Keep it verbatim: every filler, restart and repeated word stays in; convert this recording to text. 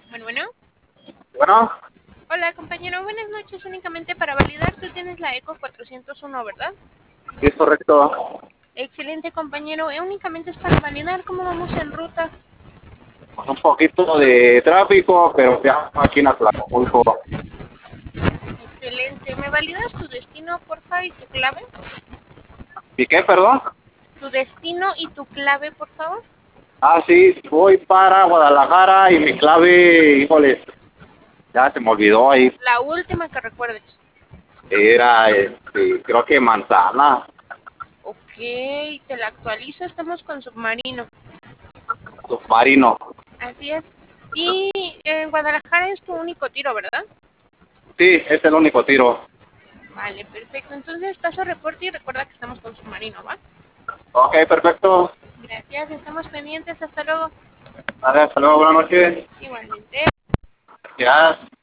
Bueno, bueno. Bueno, Hola, compañero. Buenas noches. Únicamente para validar, tú tienes la ECO cuatrocientos uno, ¿verdad? sí es correcto. Excelente, compañero. Eh, únicamente es para validar cómo vamos en ruta. Pues un poquito de tráfico, pero ya aquí en Atlacomulco. Excelente. ¿Me validas tu destino, porfa, y tu clave? ¿Y qué, perdón? Tu destino y tu clave, por favor. Ah, sí, voy para Guadalajara y mi clave, híjole, ya se me olvidó ahí. La última que recuerdes. Era, este, creo que Manzana, Ok, te la actualizo. Estamos con submarino. submarino. Así es. Y en Guadalajara es tu único tiro, ¿verdad? Sí, es el único tiro. Vale, perfecto. Entonces paso reporte y recuerda que estamos con submarino, ¿va? Ok, perfecto. Gracias, estamos pendientes. Hasta luego. Vale, hasta luego, buenas noches. Igualmente. Ya.